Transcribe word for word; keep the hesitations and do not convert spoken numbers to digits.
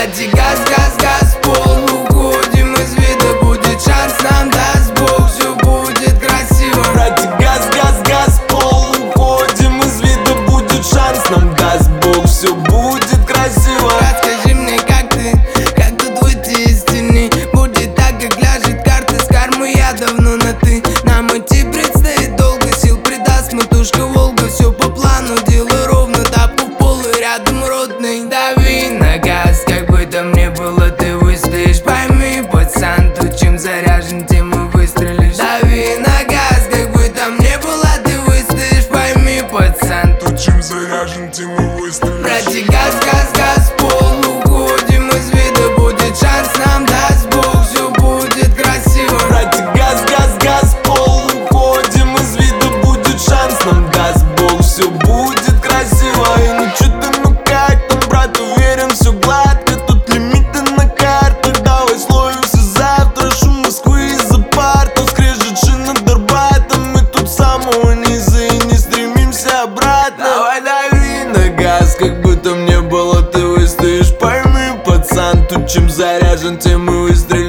Братья, газ, газ, газ, пол, уходим из вида. Будет шанс, нам даст Бог, все будет красиво. Братья, газ, газ, газ, пол, уходим из вида. Будет шанс, нам даст Бог, все будет красиво. Расскажи мне, как ты, как тут выйти из тени. Будет так, как ляжет карты с кармы, я давно на ты. Нам идти предстоит долго, сил придаст матушка Волга. Все по плану, делай ровно, тапу в пол и рядом родный. Дави на газ, как бы там ни было, ты выстоишь. Пойми, пацан, тут чем заряжен, тем и выстрелишь. Дави на газ, как бы там ни было, ты выстоишь. Пойми, пацан, Тут чем заряжен, тем и выстрелишь. братья, газ, газ, газ, пол, уходим из вида. Будет шанс, нам даст Бог, все будет красиво. Братья, газ, газ, газ, пол, уходим из вида. Будет шанс, нам даст Бог, все будет красиво. И ну чё ты, ну как там, брат, уверен, все гладко. Тут лимиты на картах, давай словимся завтра. Шум Москвы из-за партов, скрежет шин над Арбатом. Мы тут с самого низа и не стремимся обратно. Давай дави на газ, как бы там не было, ты выстоишь. Пойми, пацан, тут чем заряжен, тем и выстрелишь.